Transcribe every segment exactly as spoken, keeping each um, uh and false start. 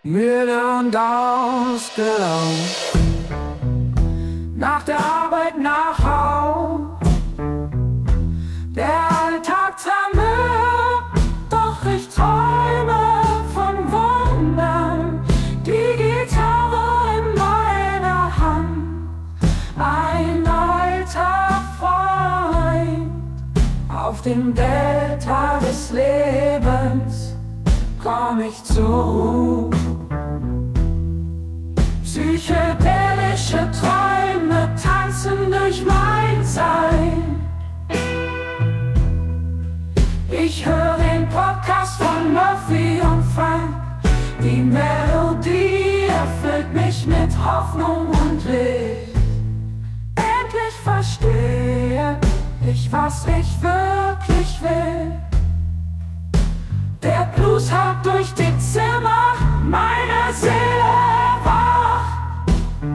müde und ausgelaugt, nach der Arbeit nach Haus. Der Alltag zermürbt, doch ich träume von Wundern. Die Gitarre in meiner Hand, ein alter Freund. Auf dem Delta des Lebens komm ich zur Ruhe. Psychedelische Träume tanzen durch mein Sein. Ich höre den Podcast von Murphy und Frank. Die Melodie erfüllt mich mit Hoffnung und Licht. Endlich verstehe ich, was ich wirklich will. Der Blues hat durch die Zimmer meine Seele erwacht.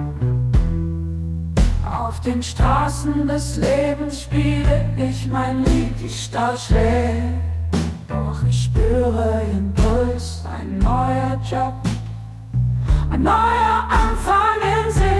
Auf den Straßen des Lebens spiele ich mein Lied, die Stadt schlägt. Doch ich spüre den Puls, ein neuer Job, ein neuer Anfang in Sicht.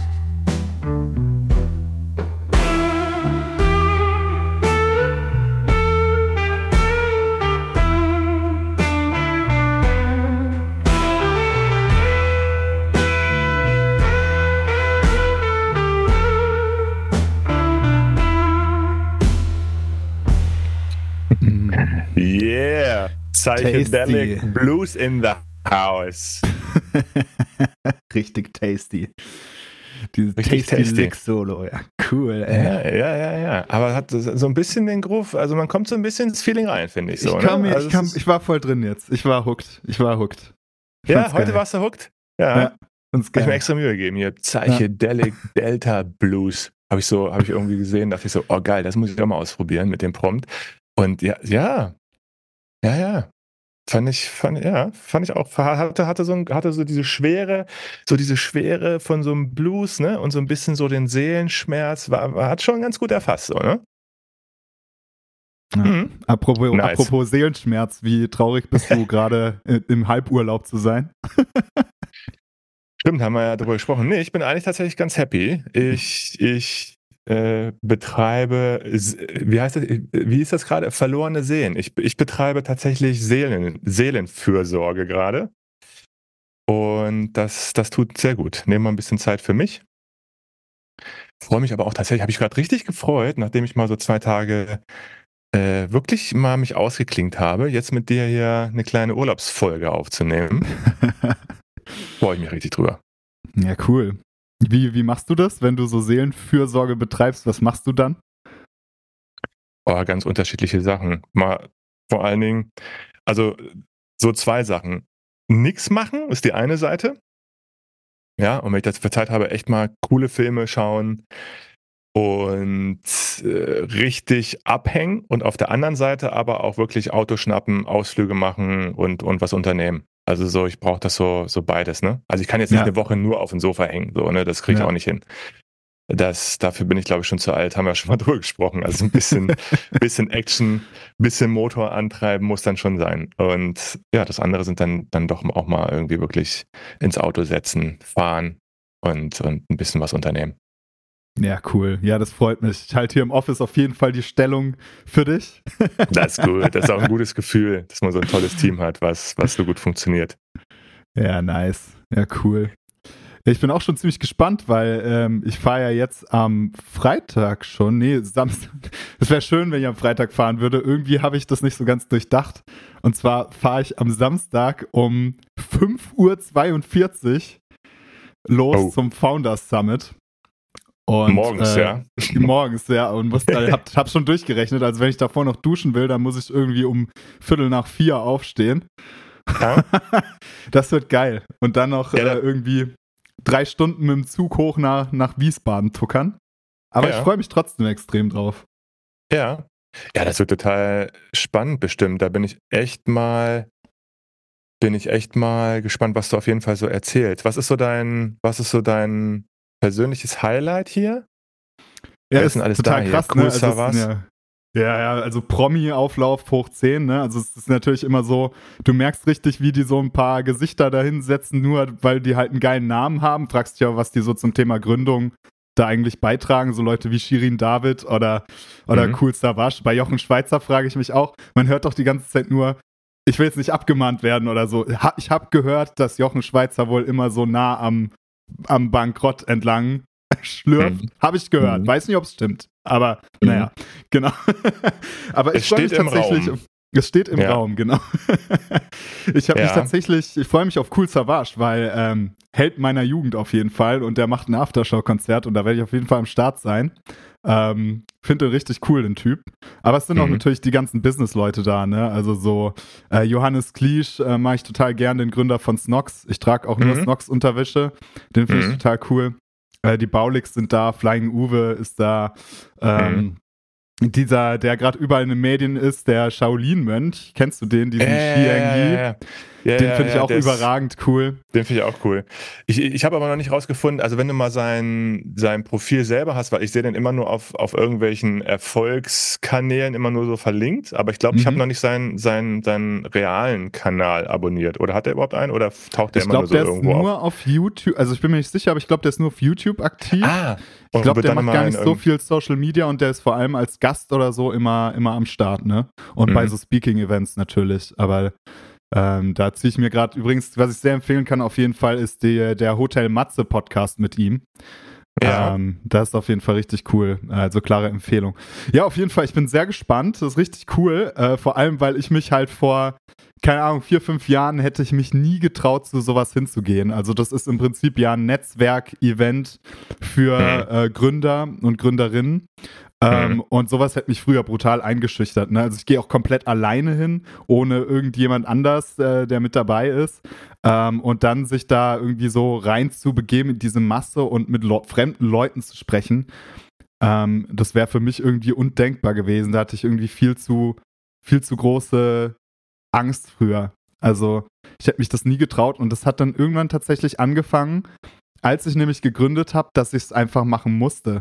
Yeah, Psychedelic tasty. Blues in the house. Richtig tasty. Dieses Richtig tasty, tasty. Lick Solo, ja, cool. Ey. Ja, ja, ja, ja. Aber hat so ein bisschen den Groove, also man kommt so ein bisschen ins Feeling rein, finde ich so. Ich, kam ne? mir, also ich, kam, ich war voll drin jetzt. Ich war hooked. Ich war hooked. Ich ja, heute geil. warst du hooked. Ja. ja ich mir extra Mühe gegeben hier. Psychedelic ja. Delta Blues. Habe ich so, habe ich irgendwie gesehen, dachte ich so, oh geil, das muss ich auch mal ausprobieren mit dem Prompt. Und ja, ja, ja, ja. Fand ich, fand, ja, fand ich auch, hatte, hatte, so ein, hatte so diese Schwere, so diese Schwere von so einem Blues, ne? Und so ein bisschen so den Seelenschmerz, war, war, hat schon ganz gut erfasst, so, ne? Ja. Mhm. Apropos, Nice. apropos Seelenschmerz, wie traurig bist du gerade im Halburlaub zu sein? Stimmt, haben wir ja darüber gesprochen. Nee, ich bin eigentlich tatsächlich ganz happy. Ich, ich äh, betreibe, wie heißt das, wie ist das gerade? Verlorene Seelen. Ich, ich betreibe tatsächlich Seelen, Seelenfürsorge gerade. Und das, das tut sehr gut. Nehme mal ein bisschen Zeit für mich. Freue mich aber auch tatsächlich, habe ich gerade richtig gefreut, nachdem ich mal so zwei Tage äh, wirklich mal mich ausgeklingt habe, jetzt mit dir hier eine kleine Urlaubsfolge aufzunehmen. Freue ich mich richtig drüber. Ja, cool. Wie, wie machst du das, wenn du so Seelenfürsorge betreibst? Was machst du dann? Oh, ganz unterschiedliche Sachen. Mal vor allen Dingen, also so zwei Sachen. Nix machen ist die eine Seite. Ja, und wenn ich das für Zeit habe, echt mal coole Filme schauen und äh, richtig abhängen. Und auf der anderen Seite aber auch wirklich Auto schnappen, Ausflüge machen und, und was unternehmen. Also so, ich brauche das so, so beides, ne? Also ich kann jetzt nicht Ja. eine Woche nur auf dem Sofa hängen, so, ne? Das kriege ich Ja. auch nicht hin. Das, dafür bin ich, glaube ich, schon zu alt, haben wir ja schon mal drüber gesprochen. Also ein bisschen, bisschen Action, bisschen Motor antreiben muss dann schon sein. Und ja, das andere sind dann, dann doch auch mal irgendwie wirklich ins Auto setzen, fahren und, und ein bisschen was unternehmen. Ja, cool. Ja, das freut mich. Ich halte hier im Office auf jeden Fall die Stellung für dich. Das ist gut. Das ist auch ein gutes Gefühl, dass man so ein tolles Team hat, was, was so gut funktioniert. Ja, nice. Ja, cool. Ich bin auch schon ziemlich gespannt, weil ähm, ich fahre ja jetzt am Freitag schon. Nee, Samstag. Es wäre schön, wenn ich am Freitag fahren würde. Irgendwie habe ich das nicht so ganz durchdacht. Und zwar fahre ich am Samstag um fünf Uhr zweiundvierzig los Oh. zum Founders Summit. Und, Morgens, äh, ja. Morgens, ja. Und muss, da, hab, hab schon durchgerechnet. Also wenn ich davor noch duschen will, dann muss ich irgendwie um Viertel nach vier aufstehen. Ja. Das wird geil. Und dann noch Ja, da- äh, irgendwie drei Stunden mit dem Zug hoch nach, nach Wiesbaden tuckern. Aber Ja. ich freue mich trotzdem extrem drauf. Ja. Ja, das wird total spannend bestimmt. Da bin ich echt mal, bin ich echt mal gespannt, was du auf jeden Fall so erzählst. Was ist so dein, was ist so dein persönliches Highlight hier? Ja, Wer ist ist denn alles total da hier? krass, Cool ne? Also es Savas? sind ja, Ja, ja, also Promi-Auflauf hoch zehn, ne? Also es ist natürlich immer so, du merkst richtig, wie die so ein paar Gesichter da hinsetzen, nur weil die halt einen geilen Namen haben. Fragst dich ja, was die so zum Thema Gründung da eigentlich beitragen, so Leute wie Shirin David oder, oder Mhm. Kool Savas. Bei Jochen Schweizer frage ich mich auch, man hört doch die ganze Zeit nur, ich will jetzt nicht abgemahnt werden oder so. Ha, ich habe gehört, dass Jochen Schweizer wohl immer so nah am, am Bankrott entlang schlürft. Mhm. Habe ich gehört. Mhm. Weiß nicht, ob es stimmt. Aber Mhm. naja, genau. Aber ich Es freue mich steht im tatsächlich. Raum. Es steht im Ja. Raum, genau. Ich habe mich Ja. tatsächlich, ich freue mich auf Kool Savas, weil ähm, Held meiner Jugend auf jeden Fall und der macht ein Aftershow-Konzert und da werde ich auf jeden Fall am Start sein. Ähm, Finde den richtig cool, den Typ. Aber es sind auch Mhm. natürlich die ganzen Business-Leute da, ne? Also so äh, Johannes Kliesch äh, mag ich total gern, den Gründer von Snox. Ich trage auch nur Mhm. Snox-Unterwäsche. Den finde ich Mhm. total cool. Äh, die Baulix sind da, Flying Uwe ist da. Ähm, Dieser, der gerade überall in den Medien ist, der Shaolin-Mönch. Kennst du den, diesen Äh, Xi ja, Yi? ja, ja, Den ja, finde ich ja, auch der ist- überragend cool. Den finde ich auch cool. Ich, ich habe aber noch nicht rausgefunden, also wenn du mal sein, sein Profil selber hast, weil ich sehe den immer nur auf, auf irgendwelchen Erfolgskanälen immer nur so verlinkt, aber ich glaube, ich habe Mhm. noch nicht seinen, seinen, seinen realen Kanal abonniert. Oder hat er überhaupt einen oder taucht der Ich immer glaube, nur so der ist irgendwo nur auf? auf YouTube, also ich bin mir nicht sicher, aber ich glaube, der ist nur auf YouTube aktiv. Ah, ich und glaube, wird der dann macht immer gar in nicht so irgend- viel Social Media und der ist vor allem als Gast oder so immer, immer am Start, ne? Und bei Mhm. so Speaking-Events natürlich, aber ähm, da ziehe ich mir gerade, übrigens, was ich sehr empfehlen kann auf jeden Fall, ist die, der Hotel Matze Podcast mit ihm. Ja. Ähm, das ist auf jeden Fall richtig cool. Also klare Empfehlung. Ja, auf jeden Fall, ich bin sehr gespannt. Das ist richtig cool. Äh, vor allem, weil ich mich halt vor, keine Ahnung, vier, fünf Jahren hätte ich mich nie getraut, zu sowas hinzugehen. Also das ist im Prinzip ja ein Netzwerk-Event für Mhm. äh, Gründer und Gründerinnen. Ähm, Mhm. und sowas hätte mich früher brutal eingeschüchtert. Ne? Also ich gehe auch komplett alleine hin, ohne irgendjemand anders, äh, der mit dabei ist. Ähm, und dann sich da irgendwie so rein zu begeben in diese Masse und mit Le- fremden Leuten zu sprechen, ähm, das wäre für mich irgendwie undenkbar gewesen. Da hatte ich irgendwie viel zu, viel zu große Angst früher. Also ich hätte mich das nie getraut und das hat dann irgendwann tatsächlich angefangen, als ich nämlich gegründet habe, dass ich es einfach machen musste.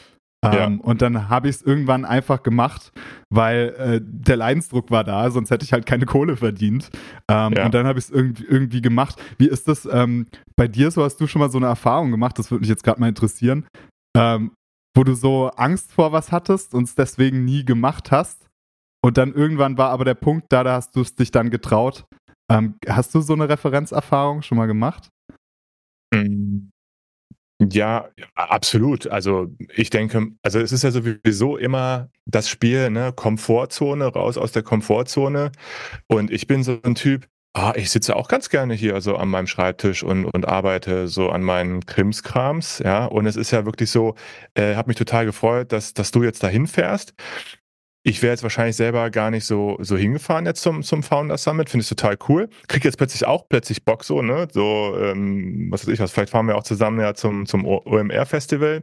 Ja. Ähm, und dann habe ich es irgendwann einfach gemacht, weil äh, der Leidensdruck war da, sonst hätte ich halt keine Kohle verdient. Ähm, Ja. Und dann habe ich es irgendwie, irgendwie gemacht. Wie ist das ähm, bei dir so? Hast du schon mal so eine Erfahrung gemacht? Das würde mich jetzt gerade mal interessieren. Ähm, wo du so Angst vor was hattest und es deswegen nie gemacht hast. Und dann irgendwann war aber der Punkt da, da hast du es dich dann getraut. Ähm, hast du so eine Referenzerfahrung schon mal gemacht? Mhm. Ja, absolut. Also ich denke, also es ist ja sowieso immer das Spiel, ne, Komfortzone, raus aus der Komfortzone. Und ich bin so ein Typ, ah, ich sitze auch ganz gerne hier so an meinem Schreibtisch und, und arbeite so an meinen Krimskrams, ja. Und es ist ja wirklich so, äh, habe mich total gefreut, dass, dass du jetzt dahin fährst. Ich wäre jetzt wahrscheinlich selber gar nicht so, so hingefahren jetzt zum, zum Founder Summit. Finde ich total cool. Krieg jetzt plötzlich auch plötzlich Bock so, ne? So, ähm, was weiß ich was, vielleicht fahren wir auch zusammen ja zum, zum O M R-Festival.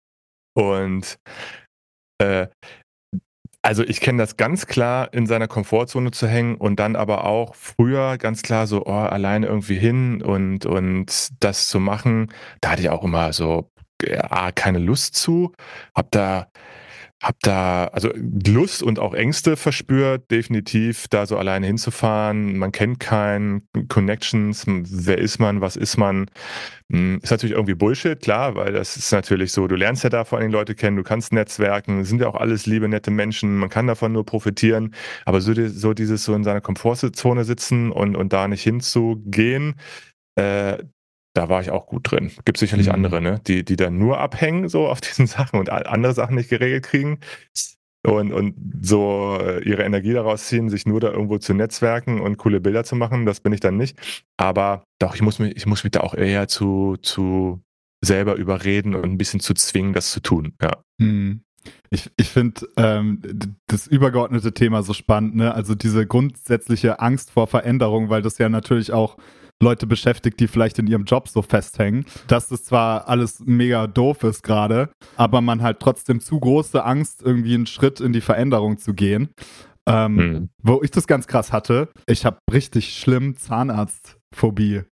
Und äh, also ich kenne das ganz klar, in seiner Komfortzone zu hängen und dann aber auch früher ganz klar so, oh, alleine irgendwie hin und, und das zu machen. Da hatte ich auch immer so ja, keine Lust zu. Hab da Hab da also Lust und auch Ängste verspürt, definitiv, da so alleine hinzufahren. Man kennt keinen, Connections, wer ist man, was ist man? Hm, ist natürlich irgendwie Bullshit, klar, weil das ist natürlich so, du lernst ja da vor allem Leute kennen, du kannst netzwerken, sind ja auch alles liebe, nette Menschen, man kann davon nur profitieren. Aber so, die, so dieses so in seiner Komfortzone sitzen und, und da nicht hinzugehen, äh, da war ich auch gut drin. Gibt sicherlich Mhm. andere, ne? die, die dann nur abhängen so auf diesen Sachen und andere Sachen nicht geregelt kriegen und, und so äh, ihre Energie daraus ziehen, sich nur da irgendwo zu netzwerken und coole Bilder zu machen. Das bin ich dann nicht. Aber doch, ich muss mich, ich muss mich da auch eher zu, zu selber überreden und ein bisschen zu zwingen, das zu tun. Ja. Hm. Ich, ich finde ähm, d- das übergeordnete Thema so spannend, ne? Also diese grundsätzliche Angst vor Veränderung, weil das ja natürlich auch Leute beschäftigt, die vielleicht in ihrem Job so festhängen, dass das zwar alles mega doof ist gerade, aber man halt trotzdem zu große Angst, irgendwie einen Schritt in die Veränderung zu gehen. Ähm, Mhm. Wo ich das ganz krass hatte, ich habe richtig schlimm Zahnarztphobie.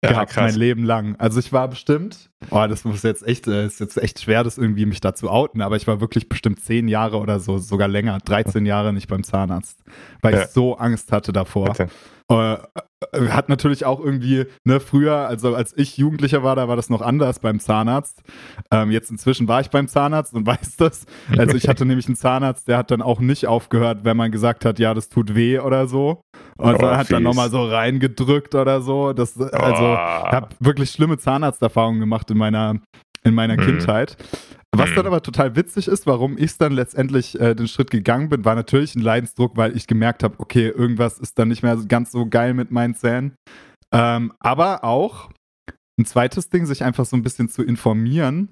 Ja, gehabt krass. mein Leben lang. Also ich war bestimmt, oh, das muss jetzt echt, äh, ist jetzt echt schwer, das irgendwie mich da zu outen, aber ich war wirklich bestimmt zehn Jahre oder so, sogar länger, dreizehn Jahre nicht beim Zahnarzt, weil Ja. ich so Angst hatte davor. Bitte. Äh, hat natürlich auch irgendwie, ne, früher, also als ich Jugendlicher war, da war das noch anders beim Zahnarzt. Ähm, jetzt inzwischen war ich beim Zahnarzt und weiß das. Also ich hatte nämlich einen Zahnarzt, der hat dann auch nicht aufgehört, wenn man gesagt hat, ja, das tut weh oder so. Und Oh, er hat dann fies. nochmal so reingedrückt oder so. Das, also, Oh. ich habe wirklich schlimme Zahnarzterfahrungen gemacht in meiner, in meiner Mhm. Kindheit. Was Mhm. dann aber total witzig ist, warum ich dann letztendlich äh, den Schritt gegangen bin, war natürlich ein Leidensdruck, weil ich gemerkt habe, okay, irgendwas ist dann nicht mehr ganz so geil mit meinen Zähnen. Ähm, aber auch ein zweites Ding, sich einfach so ein bisschen zu informieren,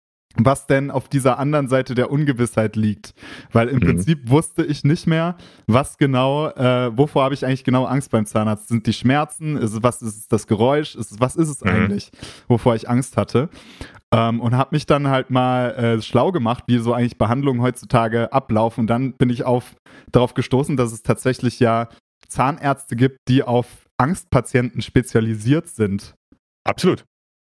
was denn auf dieser anderen Seite der Ungewissheit liegt. Weil im Mhm. Prinzip wusste ich nicht mehr, was genau, äh, wovor habe ich eigentlich genau Angst beim Zahnarzt? Sind die Schmerzen? Ist es, was ist es, das Geräusch? Ist es, was ist es Mhm. eigentlich, wovor ich Angst hatte? Ähm, und habe mich dann halt mal äh, schlau gemacht, wie so eigentlich Behandlungen heutzutage ablaufen. Und dann bin ich auf, darauf gestoßen, dass es tatsächlich ja Zahnärzte gibt, die auf Angstpatienten spezialisiert sind. Absolut.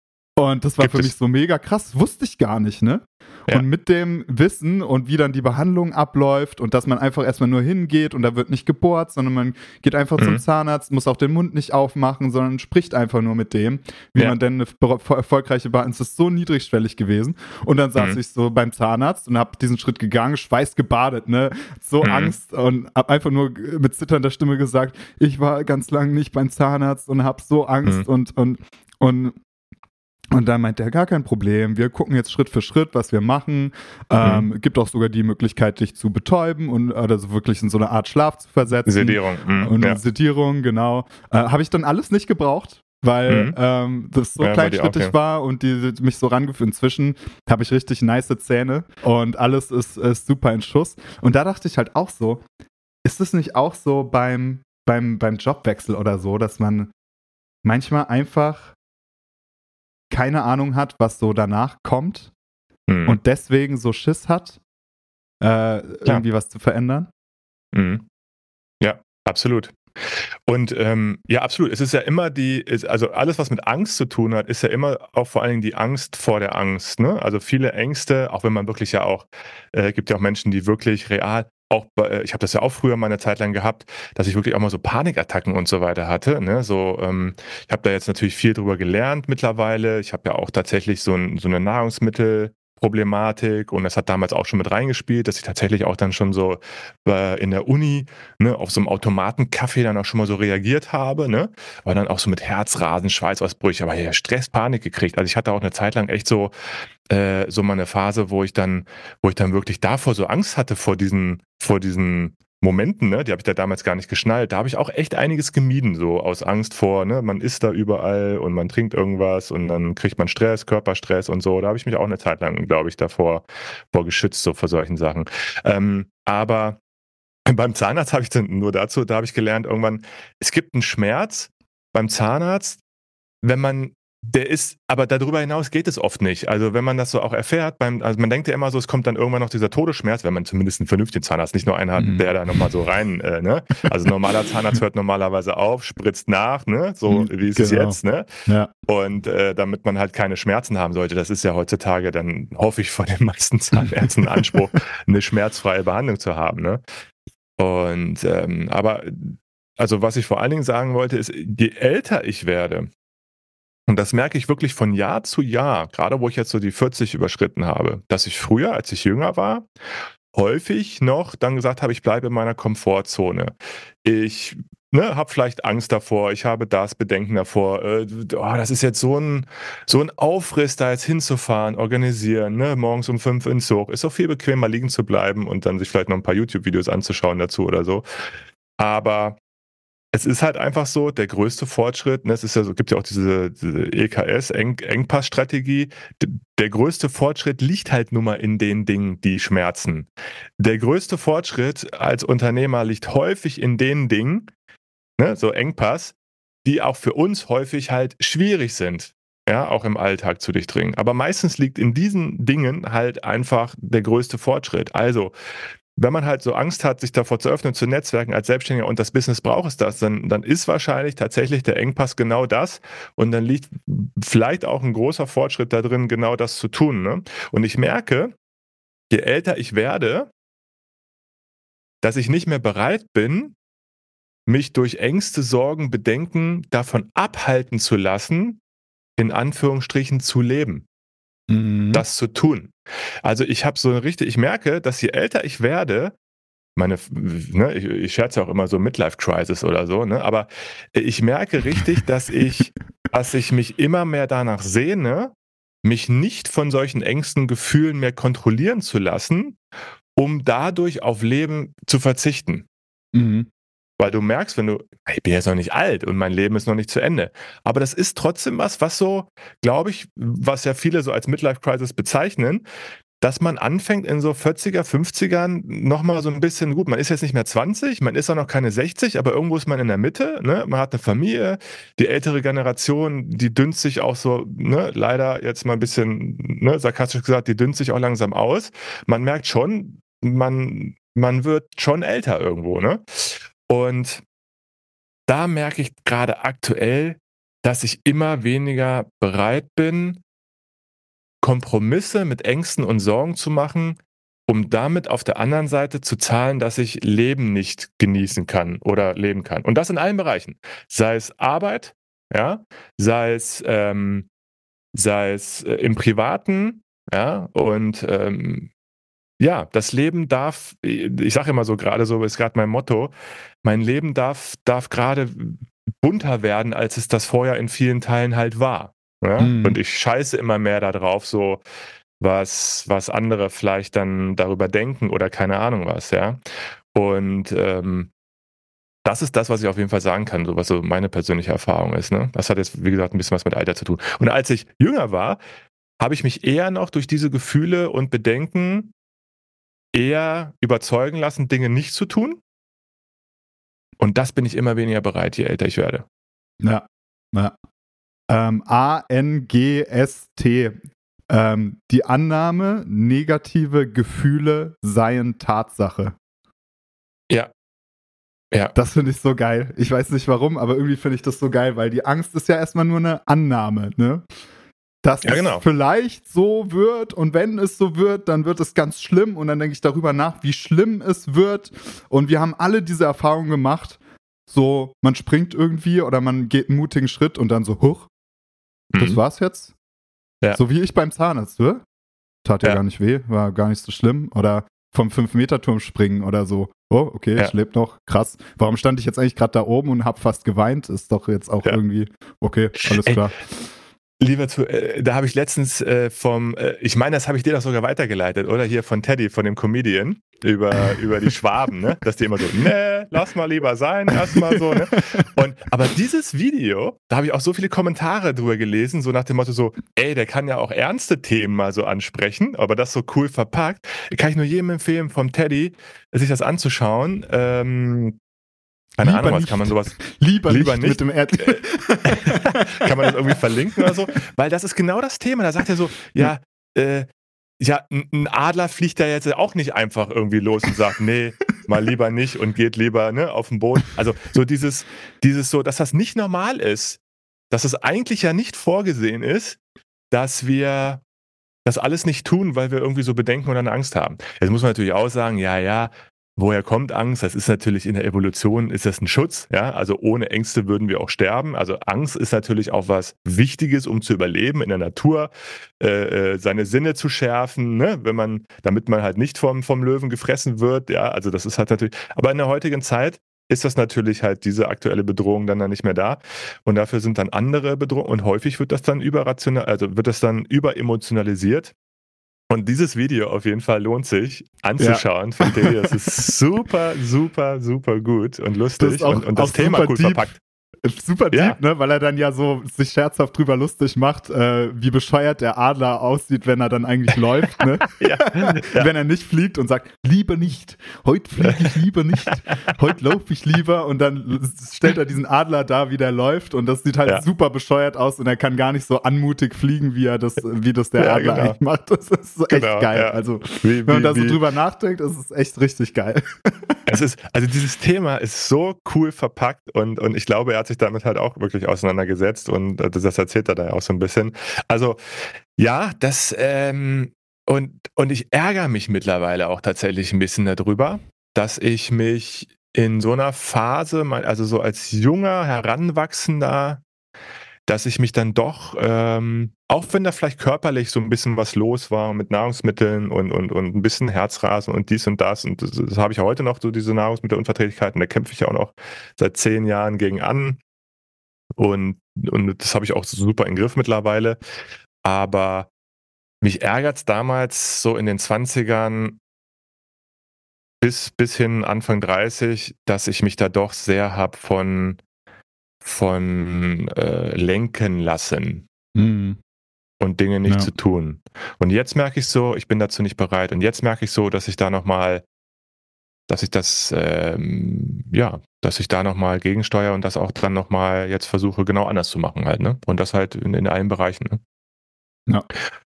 Und das war Gibt für es. mich so mega krass, wusste ich gar nicht, ne? Ja. Und mit dem Wissen und wie dann die Behandlung abläuft und dass man einfach erstmal nur hingeht und da wird nicht gebohrt, sondern man geht einfach Mhm. zum Zahnarzt, muss auch den Mund nicht aufmachen, sondern spricht einfach nur mit dem, wie Ja. man denn eine ber- erfolgreiche Behandlung, es ist so niedrigschwellig gewesen. Und dann saß Mhm. ich so beim Zahnarzt und habe diesen Schritt gegangen, schweißgebadet, ne? So Mhm. Angst und habe einfach nur mit zitternder Stimme gesagt, ich war ganz lange nicht beim Zahnarzt und habe so Angst Mhm. und, und, und Und dann meint er, gar kein Problem, wir gucken jetzt Schritt für Schritt, was wir machen. Ähm, gibt auch sogar die Möglichkeit, dich zu betäuben und also wirklich in so eine Art Schlaf zu versetzen. Sedierung. Mhm. Und Ja. Sedierung, genau. Äh, Habe ich dann alles nicht gebraucht, weil Mhm. ähm, das so Ja, bei dir kleinschrittig auch, ja. war und die, die mich so rangeführt. Inzwischen habe ich richtig nice Zähne und alles ist, ist super in Schuss. Und da dachte ich halt auch so, ist es nicht auch so beim, beim, beim Jobwechsel oder so, dass man manchmal einfach keine Ahnung hat, was so danach kommt Mhm. und deswegen so Schiss hat, äh, irgendwie was zu verändern? Mhm. Ja, absolut. Und ähm, ja, absolut. Es ist ja immer die, ist, also alles, was mit Angst zu tun hat, ist ja immer auch vor allen Dingen die Angst vor der Angst. Ne? Also viele Ängste, auch wenn man wirklich ja auch, äh, gibt ja auch Menschen, die wirklich real, auch bei, ich habe das ja auch früher mal eine Zeit lang gehabt, dass ich wirklich auch mal so Panikattacken und so weiter hatte. Ne? So, ähm, ich habe da jetzt natürlich viel drüber gelernt mittlerweile. Ich habe ja auch tatsächlich so, ein, so eine Nahrungsmittel. Problematik und das hat damals auch schon mit reingespielt, dass ich tatsächlich auch dann schon so äh, in der Uni ne, auf so einem Automatenkaffee dann auch schon mal so reagiert habe, ne, aber dann auch so mit Herzrasen, Schweißausbrüche, aber ja Stress, Panik gekriegt. Also ich hatte auch eine Zeit lang echt so äh, so mal eine Phase, wo ich dann, wo ich dann wirklich davor so Angst hatte vor diesen, vor diesen Momenten, ne, die habe ich da damals gar nicht geschnallt. Da habe ich auch echt einiges gemieden, so aus Angst vor, ne, man isst da überall und man trinkt irgendwas und dann kriegt man Stress, Körperstress und so. Da habe ich mich auch eine Zeit lang, glaube ich, davor vor geschützt, so vor solchen Sachen. Ähm, aber beim Zahnarzt habe ich dann nur dazu, da habe ich gelernt irgendwann, es gibt einen Schmerz beim Zahnarzt, wenn man der ist, aber darüber hinaus geht es oft nicht. Also wenn man das so auch erfährt, beim, also man denkt ja immer so, es kommt dann irgendwann noch dieser Todesschmerz, wenn man zumindest einen vernünftigen Zahnarzt, nicht nur einen hat, Mhm. der da nochmal so rein, äh, ne? Also ein normaler Zahnarzt hört normalerweise auf, spritzt nach, ne? So Mhm, wie ist es genau. jetzt, ne? Ja. Und äh, damit man halt keine Schmerzen haben sollte, das ist ja heutzutage dann, hoffe ich, von den meisten Zahnärzten Anspruch, eine schmerzfreie Behandlung zu haben, ne? Und ähm, aber also was ich vor allen Dingen sagen wollte, ist, je älter ich werde, und das merke ich wirklich von Jahr zu Jahr, gerade wo ich jetzt so die vierzig überschritten habe, dass ich früher, als ich jünger war, häufig noch dann gesagt habe, ich bleibe in meiner Komfortzone. Ich ne, habe vielleicht Angst davor, ich habe das Bedenken davor, äh, oh, das ist jetzt so ein, so ein Aufriss, da jetzt hinzufahren, organisieren, ne, morgens um fünf ins Zug. Ist doch viel bequemer, liegen zu bleiben und dann sich vielleicht noch ein paar YouTube-Videos anzuschauen dazu oder so. Aber es ist halt einfach so, der größte Fortschritt, ne, es ist ja so, gibt ja auch diese, diese E K S, Eng, Engpassstrategie, d- der größte Fortschritt liegt halt nun mal in den Dingen, die schmerzen. Der größte Fortschritt als Unternehmer liegt häufig in den Dingen, ne, so Engpass, die auch für uns häufig halt schwierig sind, ja, auch im Alltag zu durchdringen. Aber meistens liegt in diesen Dingen halt einfach der größte Fortschritt. Also wenn man halt so Angst hat, sich davor zu öffnen, zu netzwerken als Selbstständiger und das Business braucht es das, dann, dann ist wahrscheinlich tatsächlich der Engpass genau das und dann liegt vielleicht auch ein großer Fortschritt da drin, genau das zu tun. Ne? Und ich merke, je älter ich werde, dass ich nicht mehr bereit bin, mich durch Ängste, Sorgen, Bedenken davon abhalten zu lassen, in Anführungsstrichen zu leben, Mhm. das zu tun. Also ich habe so eine richtig, ich merke, dass je älter ich werde, meine, ne, ich, ich scherze auch immer so Midlife-Crisis oder so, ne, aber ich merke richtig, dass ich, dass ich mich immer mehr danach sehne, mich nicht von solchen Ängsten, Gefühlen mehr kontrollieren zu lassen, um dadurch auf Leben zu verzichten. Mhm. Weil du merkst, wenn du, ich bin jetzt noch nicht alt und mein Leben ist noch nicht zu Ende. Aber das ist trotzdem was, was so, glaube ich, was ja viele so als Midlife-Crisis bezeichnen, dass man anfängt in so vierziger, fünfzigern nochmal so ein bisschen, gut, man ist jetzt nicht mehr zwanzig, man ist auch noch keine sechzig, aber irgendwo ist man in der Mitte, ne? Man hat eine Familie, die ältere Generation, die dünnt sich auch so, ne, leider jetzt mal ein bisschen, ne, sarkastisch gesagt, die dünnt sich auch langsam aus. Man merkt schon, man, man wird schon älter irgendwo, ne? Und da merke ich gerade aktuell, dass ich immer weniger bereit bin, Kompromisse mit Ängsten und Sorgen zu machen, um damit auf der anderen Seite zu zahlen, dass ich Leben nicht genießen kann oder leben kann. Und das in allen Bereichen. Sei es Arbeit, ja, sei es, ähm, sei es äh, im Privaten, ja, und ähm, ja, das Leben darf, ich sage immer so gerade so, ist gerade mein Motto, mein Leben darf, darf gerade bunter werden, als es das vorher in vielen Teilen halt war. Ja? Mhm. Und ich scheiße immer mehr da drauf, so was, was andere vielleicht dann darüber denken oder keine Ahnung was, ja. Und ähm, das ist das, was ich auf jeden Fall sagen kann, so was so meine persönliche Erfahrung ist. Ne? Das hat jetzt, wie gesagt, ein bisschen was mit Alter zu tun. Und als ich jünger war, habe ich mich eher noch durch diese Gefühle und Bedenken eher überzeugen lassen, Dinge nicht zu tun. Und das bin ich immer weniger bereit, je älter ich werde. Ja, ja. Ähm, A N G S T. Ähm, die Annahme, negative Gefühle seien Tatsache. Ja. Ja. Das finde ich so geil. Ich weiß nicht warum, aber irgendwie finde ich das so geil, weil die Angst ist ja erstmal nur eine Annahme, ne? Dass Ja, genau. es vielleicht so wird und wenn es so wird, dann wird es ganz schlimm und dann denke ich darüber nach, wie schlimm es wird und wir haben alle diese Erfahrung gemacht, so man springt irgendwie oder man geht einen mutigen Schritt und dann so, huch, das Mhm. war's jetzt? Ja. So wie ich beim Zahnarzt, ne? Tat ja, Ja. gar nicht weh, war gar nicht so schlimm oder vom fünf Meter Turm springen oder so. Oh, okay, Ja. ich lebe noch, krass. Warum stand ich jetzt eigentlich gerade da oben und hab fast geweint? Ist doch jetzt auch Ja. irgendwie, okay, alles Ey, klar. Lieber zu, äh, da habe ich letztens äh, vom, äh, ich meine, das habe ich dir doch sogar weitergeleitet, oder? Hier von Teddy, von dem Comedian, über, über die Schwaben, ne? Dass die immer so, ne, lass mal lieber sein, erstmal so, ne? Und, aber dieses Video, da habe ich auch so viele Kommentare drüber gelesen, so nach dem Motto so, ey, der kann ja auch ernste Themen mal so ansprechen, aber das so cool verpackt. Kann ich nur jedem empfehlen, vom Teddy, sich das anzuschauen. Ähm, keine Lieber Ahnung, was nicht. kann man sowas Lieber, Lieber nicht, nicht. mit dem Erd. kann man das irgendwie verlinken oder so? Weil das ist genau das Thema. Da sagt er so, ja, äh, ja, ein ein Adler fliegt da jetzt auch nicht einfach irgendwie los und sagt, nee, mal lieber nicht und geht lieber, ne, auf den Boden. Also so dieses, dieses so, dass das nicht normal ist, dass es eigentlich ja nicht vorgesehen ist, dass wir das alles nicht tun, weil wir irgendwie so Bedenken oder eine Angst haben. Jetzt muss man natürlich auch sagen, ja, ja, woher kommt Angst? Das ist natürlich in der Evolution, ist das ein Schutz, ja, also ohne Ängste würden wir auch sterben. Also Angst ist natürlich auch was Wichtiges, um zu überleben in der Natur, äh, äh, seine Sinne zu schärfen, ne, wenn man, damit man halt nicht vom, vom Löwen gefressen wird, ja, also das ist halt natürlich, aber in der heutigen Zeit ist das natürlich halt diese aktuelle Bedrohung dann, dann nicht mehr da. Und dafür sind dann andere Bedrohungen und häufig wird das dann überrational, also wird das dann überemotionalisiert. Und dieses Video auf jeden Fall lohnt sich anzuschauen. Ja. Finde ich, das ist super, super, super gut und lustig Das ist auch, und, und das auch Thema super cool deep. verpackt. Super deep, Ja. ne? Weil er dann ja so sich scherzhaft drüber lustig macht, äh, wie bescheuert der Adler aussieht, wenn er dann eigentlich läuft, ne? Ja. Ja. Wenn er nicht fliegt und sagt, lieber nicht, heute fliege ich lieber nicht, heute laufe ich lieber und dann stellt er diesen Adler da, wie der läuft und das sieht halt Ja. super bescheuert aus und er kann gar nicht so anmutig fliegen, wie er das, wie das der Ja, Adler genau. eigentlich macht. Das ist so echt Genau, geil. ja. Also, Wie, wenn man wie, da so wie, drüber nachdenkt, ist es echt richtig geil. Es ist, also dieses Thema ist so cool verpackt und, und ich glaube, er hat sich damit halt auch wirklich auseinandergesetzt und das, das erzählt er da ja auch so ein bisschen. Also ja, das ähm, und, und ich ärgere mich mittlerweile auch tatsächlich ein bisschen darüber, dass ich mich in so einer Phase, mein- also so als junger, Heranwachsender, dass ich mich dann doch, ähm, auch wenn da vielleicht körperlich so ein bisschen was los war mit Nahrungsmitteln und, und, und ein bisschen Herzrasen und dies und das, und das, das habe ich ja heute noch, so diese Nahrungsmittelunverträglichkeiten, da kämpfe ich ja auch noch seit zehn Jahren gegen an und, und das habe ich auch super in den Griff mittlerweile, aber mich ärgert es damals so in den Zwanzigern bis, bis hin Anfang dreißig, dass ich mich da doch sehr hab von, von äh, lenken lassen. Mhm. Und Dinge nicht Ja. zu tun. Und jetzt merke ich so, ich bin dazu nicht bereit. Und jetzt merke ich so, dass ich da nochmal, dass ich das, ähm, ja, dass ich da nochmal gegensteuere und das auch dann nochmal jetzt versuche, genau anders zu machen halt, ne? Und das halt in, in allen Bereichen, ne? Ja.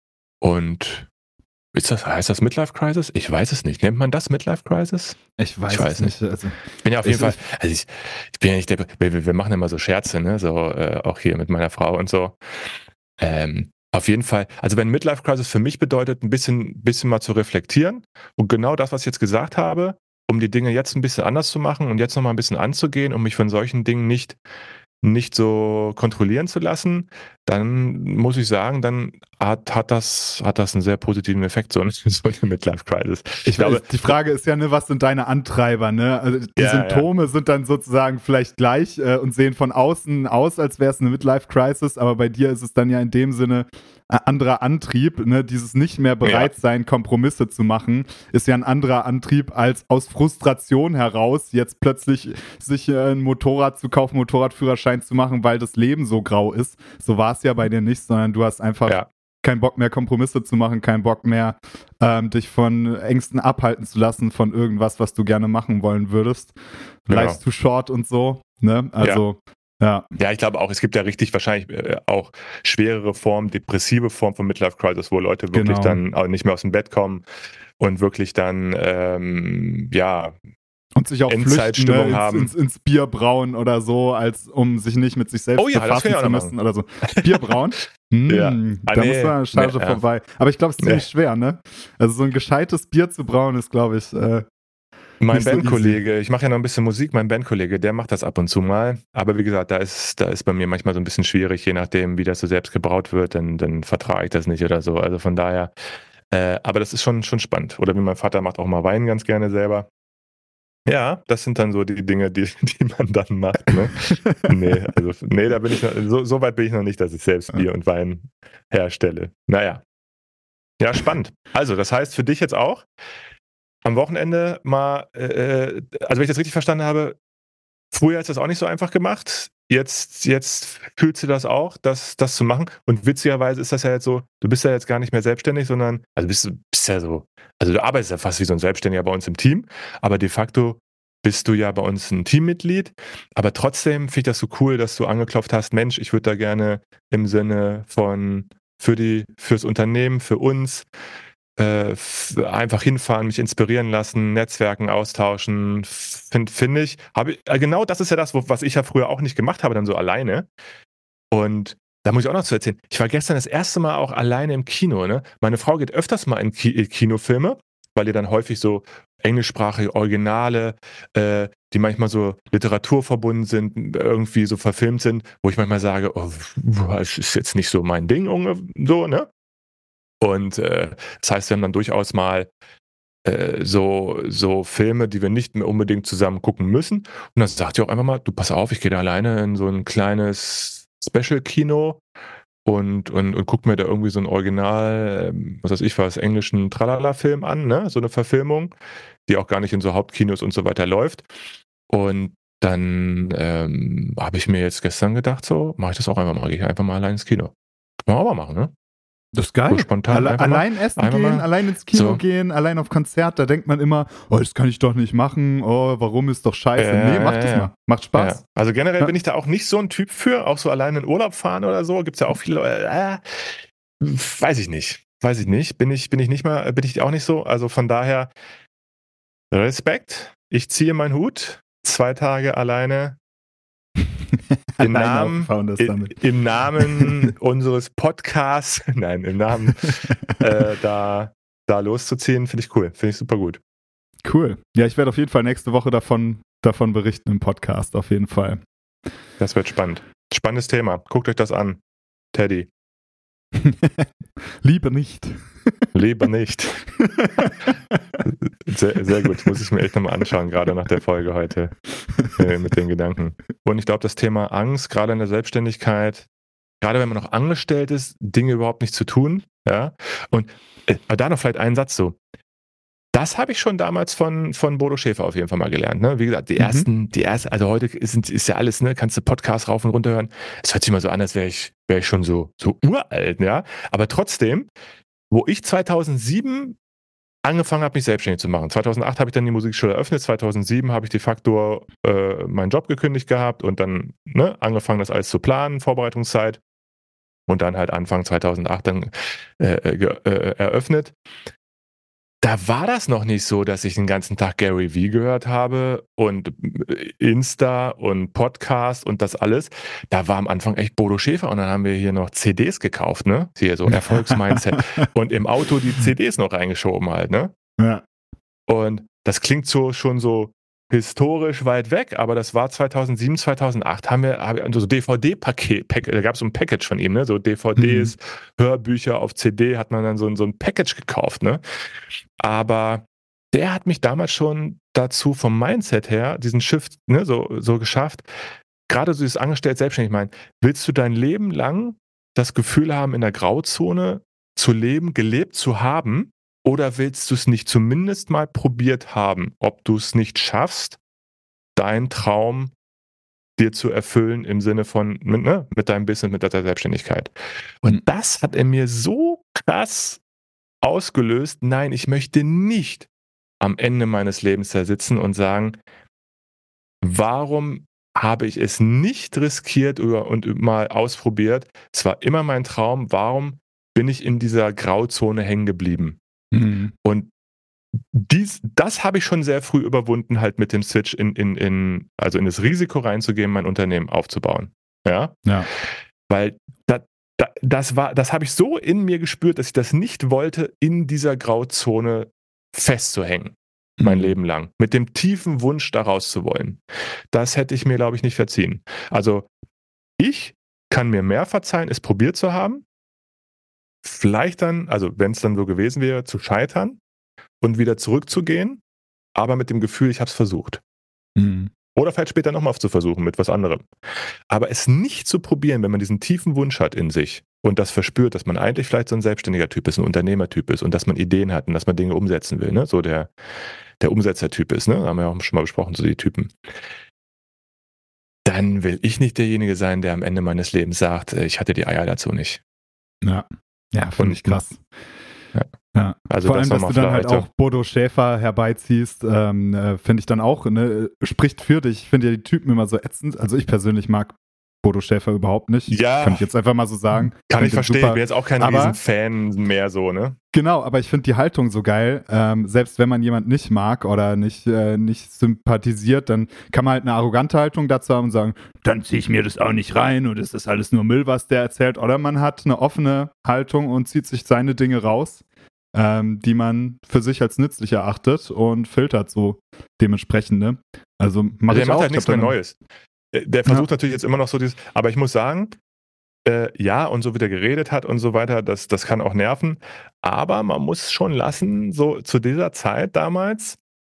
Und ist das, heißt das Midlife Crisis? Ich weiß es nicht. Nennt man das Midlife Crisis? Ich weiß, Ich weiß es nicht. Also, Ich bin ja auf jeden Ich- Fall, also ich, ich bin ja nicht der, wir, wir machen immer so Scherze, ne? So, äh, auch hier mit meiner Frau und so. Ähm, auf jeden Fall, also wenn Midlife Crisis für mich bedeutet, ein bisschen, bisschen mal zu reflektieren und genau das, was ich jetzt gesagt habe, um die Dinge jetzt ein bisschen anders zu machen und jetzt nochmal ein bisschen anzugehen, um mich von solchen Dingen nicht, nicht so kontrollieren zu lassen, dann muss ich sagen, dann hat, hat, das, hat das einen sehr positiven Effekt, so eine, so eine Midlife Crisis. Ich glaube, die Frage ist ja, ne, was sind deine Antreiber, ne? Also die Ja, Symptome sind dann sozusagen vielleicht gleich äh, und sehen von außen aus, als wäre es eine Midlife-Crisis, aber bei dir ist es dann ja in dem Sinne ein anderer Antrieb, ne? Dieses nicht mehr bereit sein, Kompromisse zu machen, ist ja ein anderer Antrieb, als aus Frustration heraus jetzt plötzlich sich äh, ein Motorrad zu kaufen, Motorradführerschein zu machen, weil das Leben so grau ist. So war es ja bei dir nicht, sondern du hast einfach Ja. keinen Bock mehr, Kompromisse zu machen, keinen Bock mehr, ähm, dich von Ängsten abhalten zu lassen, von irgendwas, was du gerne machen wollen würdest. Genau. Life's too short und so, ne? Also, ja. Ja, ich glaube auch, es gibt ja richtig wahrscheinlich äh, auch schwerere Formen, depressive Formen von Midlife Crisis, wo Leute wirklich Genau. dann auch nicht mehr aus dem Bett kommen und wirklich dann, ähm, ja, Und sich auch flüchten, Endzeitstimmung ne, ins, haben. ins, ins Bier brauen oder so, als um sich nicht mit sich selbst Oh ja, das befassen kann ich auch zu noch müssen oder so. Bier brauen? Hm, Ja. Ah, da nee. muss man Charge Nee, ja. vorbei. Aber ich glaube, es ist ziemlich Nee. schwer, ne? Also so ein gescheites Bier zu brauen ist, glaube ich, äh, Mein Nicht so Bandkollege, ich mache ja noch ein bisschen Musik, mein Bandkollege, der macht das ab und zu mal. Aber wie gesagt, da ist, da ist bei mir manchmal so ein bisschen schwierig, je nachdem, wie das so selbst gebraut wird, dann, dann vertrage ich das nicht oder so. Also von daher, äh, aber das ist schon, schon spannend. Oder wie mein Vater macht auch mal Wein ganz gerne selber. Ja, das sind dann so die Dinge, die, die man dann macht. Ne? nee, also, nee, da bin ich noch, so, so weit bin ich noch nicht, dass ich selbst Bier und Wein herstelle. Naja. Ja, spannend. Also, das heißt für dich jetzt auch, am Wochenende mal, äh, also wenn ich das richtig verstanden habe, früher hast du das auch nicht so einfach gemacht. Jetzt, jetzt fühlst du das auch, das, das zu machen. Und witzigerweise ist das ja jetzt so, du bist ja jetzt gar nicht mehr selbstständig, sondern, also bist du bist ja so, also du arbeitest ja fast wie so ein Selbstständiger bei uns im Team, aber de facto bist du ja bei uns ein Teammitglied. Aber trotzdem finde ich das so cool, dass du angeklopft hast, Mensch, ich würde da gerne im Sinne von für die, fürs Unternehmen, für uns, äh, f- einfach hinfahren, mich inspirieren lassen, Netzwerken austauschen, finde find ich. Habe ich äh, genau das ist ja das, wo, was ich ja früher auch nicht gemacht habe, dann so alleine. Und da muss ich auch noch zu erzählen. Ich war gestern das erste Mal auch alleine im Kino. Ne? Meine Frau geht öfters mal in Ki Kinofilme, weil die dann häufig so englischsprachige Originale, äh, die manchmal so literaturverbunden sind, irgendwie so verfilmt sind, wo ich manchmal sage, oh, das ist jetzt nicht so mein Ding, so, ne? Und äh, das heißt, wir haben dann durchaus mal äh, so, so Filme, die wir nicht mehr unbedingt zusammen gucken müssen. Und dann sagt ihr auch einfach mal, du pass auf, ich gehe da alleine in so ein kleines Special-Kino und, und, und guck mir da irgendwie so ein Original, ähm, was weiß ich was, englischen Tralala-Film an, ne? So eine Verfilmung, die auch gar nicht in so Hauptkinos und so weiter läuft. Und dann ähm, habe ich mir jetzt gestern gedacht, so mache ich das auch einfach mal. Gehe ich einfach mal allein ins Kino. Kann man auch mal machen, ne? Das ist geil. So spontan Alle, einfach mal- allein essen einfach gehen, mal allein ins Kino so. gehen, allein auf Konzert, da denkt man immer, oh, das kann ich doch nicht machen, oh, warum ist doch scheiße. Ja, nee, macht ja, das ja. mal. Macht Spaß. Ja. Also generell Ja. bin ich da auch nicht so ein Typ für, auch so allein in Urlaub fahren oder so. Gibt es ja auch viele Leute, äh, weiß ich nicht. Weiß ich nicht. Bin ich, bin ich nicht mal, bin ich auch nicht so. Also von daher Respekt. Ich ziehe meinen Hut. Zwei Tage alleine. Im Alleine Namen, auf Founders im, Summit. im Namen unseres Podcasts, nein, im Namen äh, da, da loszuziehen, finde ich cool. Finde ich super gut. Cool. Ja, ich werde auf jeden Fall nächste Woche davon, davon berichten im Podcast, auf jeden Fall. Das wird spannend. Spannendes Thema. Guckt euch das an. Teddy. Lieber nicht. Lieber nicht. Sehr, sehr gut. Muss ich mir echt nochmal anschauen, gerade nach der Folge heute äh, mit den Gedanken. Und ich glaube, das Thema Angst, gerade in der Selbstständigkeit, gerade wenn man noch angestellt ist, Dinge überhaupt nicht zu tun. Ja. Und äh, da noch vielleicht einen Satz so. Das habe ich schon damals von, von Bodo Schäfer auf jeden Fall mal gelernt. Ne? Wie gesagt, die Mhm. ersten, die erste, also heute ist, ist ja alles, ne, kannst du Podcasts rauf und runter hören. Es hört sich mal so an, als wäre ich, wäre ich schon so, so uralt, ja. Aber trotzdem, wo ich zweitausendsieben angefangen habe, mich selbstständig zu machen. zweitausendacht habe ich dann die Musikschule eröffnet, zweitausendsieben habe ich de facto äh, meinen Job gekündigt gehabt und dann ne, angefangen, das alles zu planen, Vorbereitungszeit. Und dann halt Anfang zweitausendacht dann äh, ge, äh, eröffnet. Da war das noch nicht so, dass ich den ganzen Tag Gary Vee gehört habe und Insta und Podcast und das alles. Da war am Anfang echt Bodo Schäfer und dann haben wir hier noch C Ds gekauft, ne? Hier so Erfolgsmindset und im Auto die C Ds noch reingeschoben halt, ne? Ja. Und das klingt so schon so historisch weit weg, aber das war zweitausendsieben, zweitausendacht haben wir, haben wir so D V D-Paket, da gab es so ein Package von ihm, ne? So D V Ds, mhm. Hörbücher auf C D, hat man dann so, so ein Package gekauft, ne? Aber der hat mich damals schon dazu vom Mindset her, diesen Shift, ne, so, so geschafft, gerade so dieses angestellt selbstständig, ich meine, willst du dein Leben lang das Gefühl haben, in der Grauzone zu leben, gelebt zu haben, oder willst du es nicht zumindest mal probiert haben, ob du es nicht schaffst, deinen Traum dir zu erfüllen im Sinne von, mit, ne, mit deinem Business, mit deiner Selbstständigkeit. Und mhm. das hat er mir so krass ausgelöst, nein, ich möchte nicht am Ende meines Lebens da sitzen und sagen, warum habe ich es nicht riskiert und mal ausprobiert? Es war immer mein Traum, warum bin ich in dieser Grauzone hängen geblieben? Mhm. Und dies, das habe ich schon sehr früh überwunden, halt mit dem Switch in, in, in, also in das Risiko reinzugehen, mein Unternehmen aufzubauen. Ja. Ja. Weil das, das war, das habe ich so in mir gespürt, dass ich das nicht wollte, in dieser Grauzone festzuhängen. Mhm. Mein Leben lang. Mit dem tiefen Wunsch, da raus zu wollen. Das hätte ich mir, glaube ich, nicht verziehen. Also, ich kann mir mehr verzeihen, es probiert zu haben. Vielleicht dann, also wenn es dann so gewesen wäre, zu scheitern und wieder zurückzugehen, aber mit dem Gefühl, ich habe es versucht. Mhm. Oder vielleicht später nochmal zu versuchen mit was anderem. Aber es nicht zu probieren, wenn man diesen tiefen Wunsch hat in sich und das verspürt, dass man eigentlich vielleicht so ein selbstständiger Typ ist, ein Unternehmertyp ist und dass man Ideen hat und dass man Dinge umsetzen will, ne? So der, der Umsetzertyp ist, ne? Haben wir ja auch schon mal besprochen, so die Typen. Dann will ich nicht derjenige sein, der am Ende meines Lebens sagt, ich hatte die Eier dazu nicht. Ja. Ja, finde ich krass. Ja. Ja. Also vor allem, das dass du dann halt auch Bodo Schäfer herbeiziehst, ähm, äh, finde ich dann auch, ne, spricht für dich. Ich finde ja die Typen immer so ätzend. Also ich persönlich mag Bodo Schäfer überhaupt nicht. Ja. Kann ich jetzt einfach mal so sagen. Kann ich verstehen. Super. Ich bin jetzt auch kein aber, Riesenfan mehr so, ne? Genau, aber ich finde die Haltung so geil. Ähm, selbst wenn man jemand nicht mag oder nicht, äh, nicht sympathisiert, dann kann man halt eine arrogante Haltung dazu haben und sagen, dann ziehe ich mir das auch nicht rein und es ist alles nur Müll, was der erzählt. Oder man hat eine offene Haltung und zieht sich seine Dinge raus, ähm, die man für sich als nützlich erachtet und filtert so dementsprechend. Ne? Also mach also ich der macht auch. halt nichts mehr Neues. Der versucht ja. natürlich jetzt immer noch so dieses, aber ich muss sagen, äh, ja, und so wie der geredet hat und so weiter, das, das kann auch nerven, aber man muss schon lassen, so zu dieser Zeit damals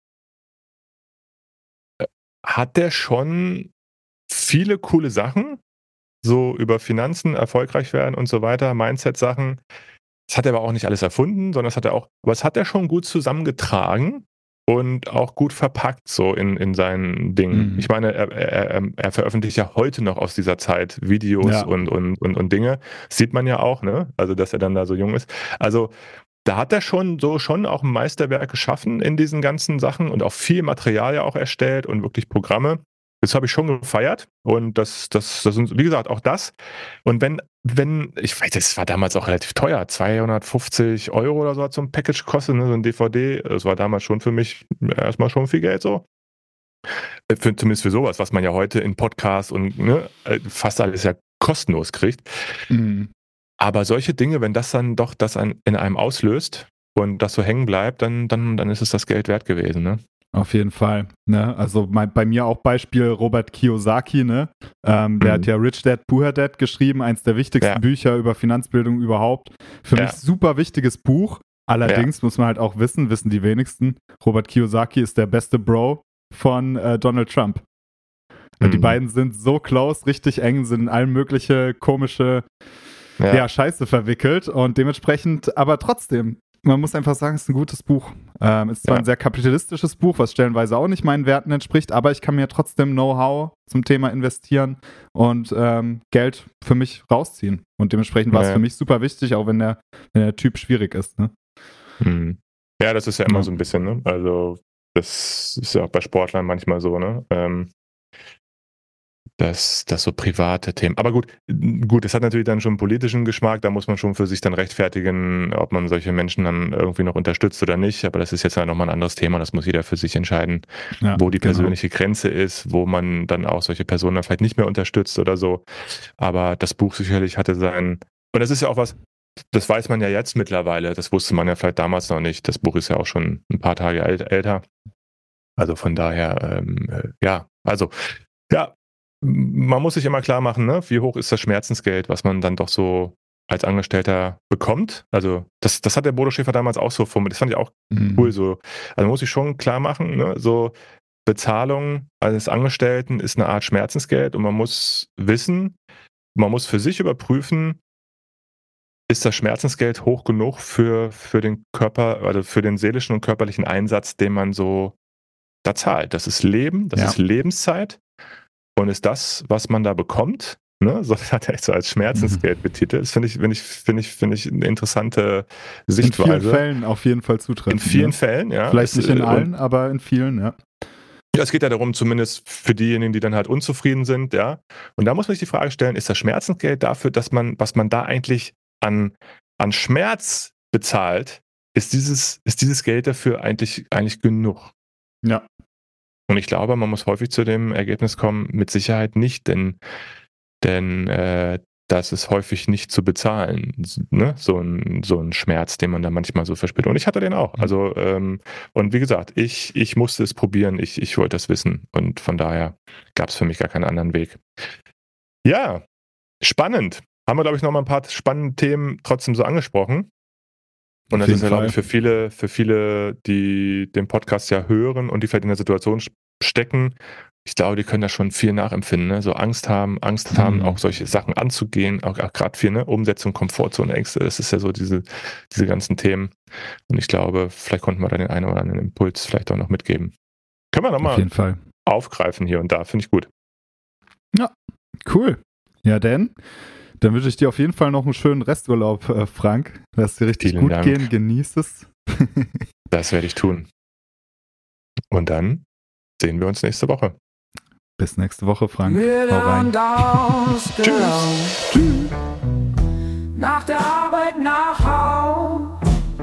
äh, hat der schon viele coole Sachen, so über Finanzen, erfolgreich werden und so weiter, Mindset-Sachen. Das hat er aber auch nicht alles erfunden, sondern das hat er auch, aber es hat er schon gut zusammengetragen und auch gut verpackt so in, in seinen Dingen. Mhm. Ich meine, er, er, er veröffentlicht ja heute noch aus dieser Zeit Videos ja. und, und, und, und Dinge. Das sieht man ja auch, ne? Also, dass er dann da so jung ist. Also, da hat er schon so schon auch ein Meisterwerk geschaffen in diesen ganzen Sachen und auch viel Material ja auch erstellt und wirklich Programme. Das habe ich schon gefeiert und das, das, das sind, wie gesagt, auch das. Und wenn, wenn, ich weiß, das war damals auch relativ teuer, zweihundertfünfzig Euro oder so hat so ein Package gekostet, ne, so ein D V D. Das war damals schon für mich erstmal schon viel Geld so. Für, zumindest für sowas, was man ja heute in Podcasts und ne, fast alles ja kostenlos kriegt. Mhm. Aber solche Dinge, wenn das dann doch das in einem auslöst und das so hängen bleibt, dann, dann, dann ist es das Geld wert gewesen, ne? Auf jeden Fall. Ne? Also mein, bei mir auch Beispiel Robert Kiyosaki, ne? Ähm, der mhm. hat ja Rich Dad, Poor Dad geschrieben, eins der wichtigsten ja. Bücher über Finanzbildung überhaupt. Für ja. mich super wichtiges Buch. Allerdings ja. muss man halt auch wissen, wissen die wenigsten, Robert Kiyosaki ist der beste Bro von äh, Donald Trump. Mhm. Die beiden sind so close, richtig eng, sind in allen mögliche komische Ja. ja, Scheiße verwickelt und dementsprechend, aber trotzdem, man muss einfach sagen, es ist ein gutes Buch. Ähm, es ist zwar ja. ein sehr kapitalistisches Buch, was stellenweise auch nicht meinen Werten entspricht, aber ich kann mir trotzdem Know-how zum Thema investieren und ähm, Geld für mich rausziehen. Und dementsprechend war es ja. für mich super wichtig, auch wenn der, wenn der Typ schwierig ist. Ne? Mhm. Ja, das ist ja immer ja. so ein bisschen, ne? Also das ist ja auch bei Sportlern manchmal so, ne? Ähm, Das, das so private Themen. Aber gut, gut, das hat natürlich dann schon einen politischen Geschmack, da muss man schon für sich dann rechtfertigen, ob man solche Menschen dann irgendwie noch unterstützt oder nicht. Aber das ist jetzt halt nochmal ein anderes Thema, das muss jeder für sich entscheiden, ja, wo die genau. persönliche Grenze ist, wo man dann auch solche Personen dann vielleicht nicht mehr unterstützt oder so. Aber das Buch sicherlich hatte seinen, und das ist ja auch was, das weiß man ja jetzt mittlerweile, das wusste man ja vielleicht damals noch nicht. Das Buch ist ja auch schon ein paar Tage älter. Also von daher, ähm, ja, also, ja, man muss sich immer klar machen, ne, wie hoch ist das Schmerzensgeld, was man dann doch so als Angestellter bekommt. Also das, das hat der Bodo Schäfer damals auch so formuliert. Das fand ich auch mhm. cool. So. Also man muss sich schon klar machen, ne, so Bezahlung eines Angestellten ist eine Art Schmerzensgeld und man muss wissen, man muss für sich überprüfen, ist das Schmerzensgeld hoch genug für, für den Körper, also für den seelischen und körperlichen Einsatz, den man so da zahlt. Das ist Leben, das ja. ist Lebenszeit. Und ist das, was man da bekommt, ne, so hat er echt so als Schmerzensgeld mhm. betitelt. Das finde ich, finde ich, finde ich, finde ich eine interessante Sichtweise. In vielen Fällen auf jeden Fall zutreffend. In vielen ne? Fällen, ja. Vielleicht nicht in allen, aber in vielen, ja. Ja, es geht ja darum, zumindest für diejenigen, die dann halt unzufrieden sind, ja. Und da muss man sich die Frage stellen, ist das Schmerzensgeld dafür, dass man, was man da eigentlich an, an Schmerz bezahlt, ist dieses, ist dieses Geld dafür eigentlich, eigentlich genug? Ja. Und ich glaube, man muss häufig zu dem Ergebnis kommen, mit Sicherheit nicht, denn, denn äh, das ist häufig nicht zu bezahlen, ne? so, ein, so ein Schmerz, den man da manchmal so verspürt. Und ich hatte den auch. Also ähm, und wie gesagt, ich, ich musste es probieren, ich, ich wollte das wissen und von daher gab es für mich gar keinen anderen Weg. Ja, spannend. Haben wir, glaube ich, noch mal ein paar spannende Themen trotzdem so angesprochen. Und das ist ja, glaube ich, für viele, für viele, die den Podcast ja hören und die vielleicht in der Situation stecken, ich glaube, die können da schon viel nachempfinden, ne? So Angst haben, Angst haben, mhm. auch solche Sachen anzugehen, auch, auch gerade viel, ne? Umsetzung, Komfortzone, Ängste, das ist ja so diese, diese ganzen Themen. Und ich glaube, vielleicht konnten wir da den einen oder anderen Impuls vielleicht auch noch mitgeben. Können wir nochmal aufgreifen hier und da, finde ich gut. Ja, cool. Ja, denn dann wünsche ich dir auf jeden Fall noch einen schönen Resturlaub, äh, Frank. Lass dir richtig Vielen gut Dank. Gehen, genieß es. Das werde ich tun. Und dann sehen wir uns nächste Woche. Bis nächste Woche, Frank. Hau rein. Tschüss. Tschüss. Nach der Arbeit nach Haus.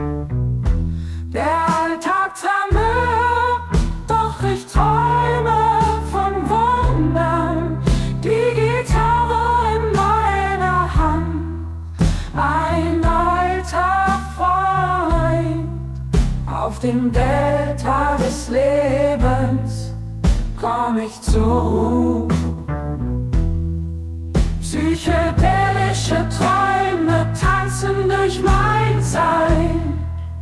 Der Alltag zermürbt, doch ich träume von Wundern. Die Gitarre in meiner Hand. Ein alter Freund auf dem Delta des Lebens. Komm ich zur Ruhe. Psychedelische Träume tanzen durch mein Sein.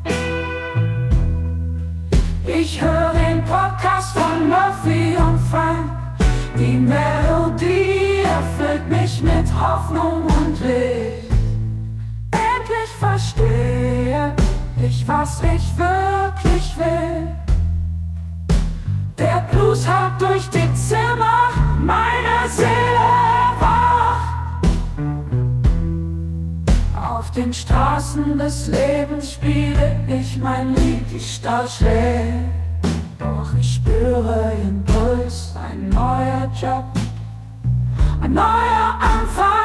Ich höre den Podcast von Murphy und Frank. Die Melodie erfüllt mich mit Hoffnung und Licht. Endlich verstehe ich, was ich wirklich will. Der Blues hat durch die Zimmer meine Seele erwacht. Auf den Straßen des Lebens spiele ich mein Lied, die Stadt schlägt. Doch ich spüre ihren Puls, ein neuer Job, ein neuer Anfang.